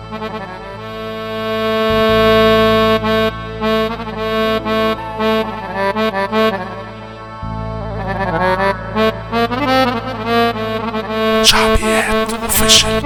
شعبيات اوفيشال.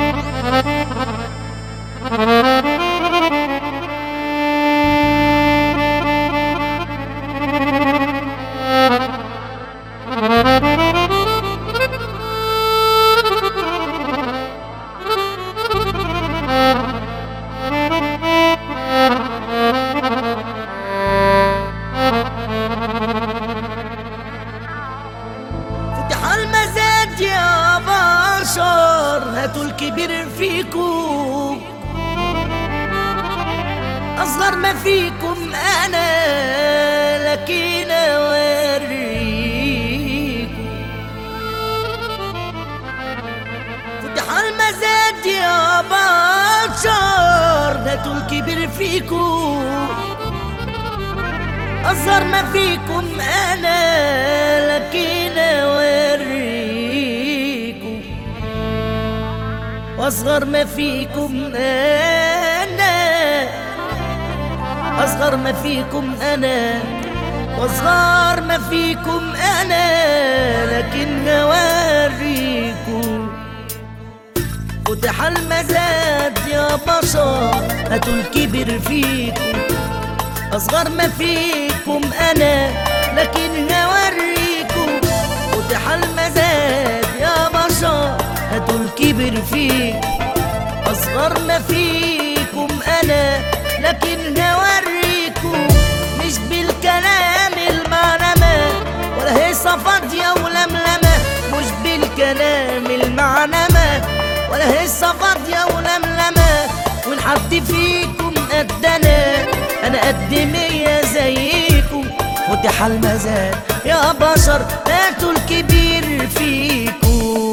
فتح المزاد يا بشر، هاتوا الكبير فيكم، أصغر ما فيكم أنا لكن أوريكم. فتح المزاد يا بشر، هاتوا الكبير فيكم، أصغر ما فيكم أنا لكن أوريكم، وأصغر ما فيكم أنا، أصغر ما فيكم أنا، وأصغر ما فيكم أنا لكن أوريكم. فتح المزاد يا بشر، هاتوا الكبر فيكم، أصغر ما فيكم أنا لكن هوريكم. فتح المزاد يا بشر، هاتوا الكبر فيكم، أصغر ما فيكم أنا لكن هوريكم. مش بالكلام المعنمة ولا هيصة فاضية ولملمة، مش بالكلام المعنمة ولا هيصة فاضية ولملمة. والحد فيكم قدنا، أنا قد 100 زيكم. فتح المزاد يا بشر، هاتوا الكبير فيكم.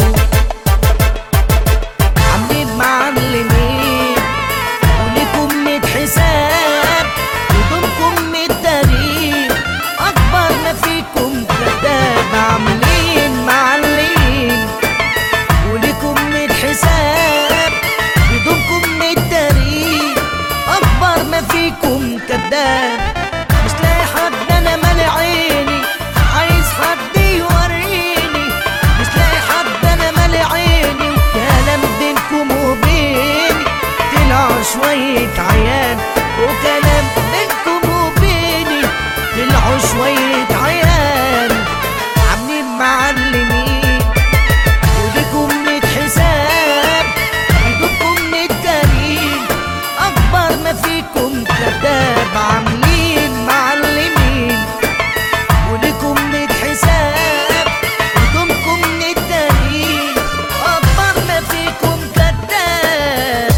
عاملين معلمين وليكم 100 حساب، هدومكم 100 تاريخ، أكبر ما فيكم كذاب. عاملين معلمين وليكم 100 حساب، هدومكم 100 تاريخ، أكبر ما فيكم كذاب. مش لاقي حد أنا مالي عيني، عايز حد يوريني. مش لاقي حد أنا مالي عيني، وكلام بينكم وبيني طلع شوية عيان، وكلام بينكم وبيني طلعوا شوية عيان. عاملين معلمين وليكم 100 حساب، هدومكم 100 تاريخ، أكبر ما فيكم كذاب. عاملين معلمين وليكم 100 حساب، هدومكم 100 تاريخ، أكبر ما فيكم كذاب.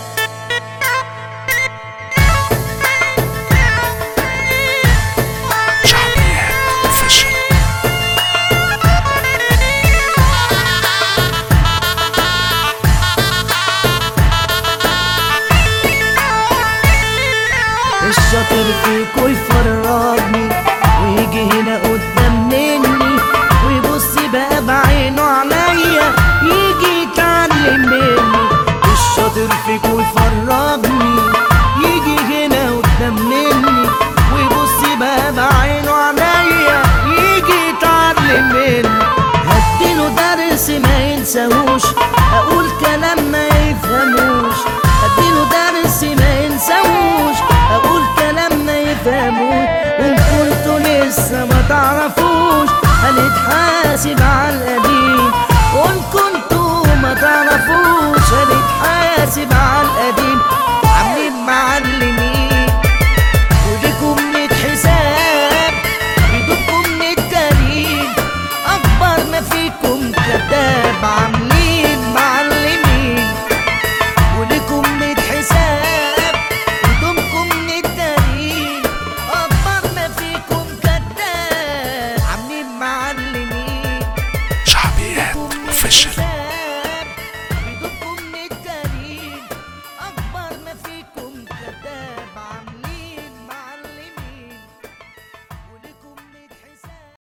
شعبيات اوفيشال. الشاطر فيكو يفرجني ويجي هنا قدام مني، ويبص بقى بعينه عليا يجي يتعلم مني. الشاطر فيكو يفرجني يجي هنا قدام مني، ويبص بقى بعينه عليا يجي يتعلم مني. هديله درس ما ينساهوش، اقول كلام ما يفهموش. هديله درس ما ينساهوش، اقول كلام ما يفهموش. وان كنتوا لسه ما تعرفوش هنتحاسب على القديم، وان كنتوا ما تعرفوش هنتحاسب على القديم. عاملين معلمين وليكم 100 حساب، هدومكم 100 تاريخ، اكبر ما فيكم كذاب. عاملين معلمين وليكم 100 حساب، هدومكم 100 تاريخ، أكبر ما فيكم كذاب. عاملين معلمين شعبيات اوفيشال.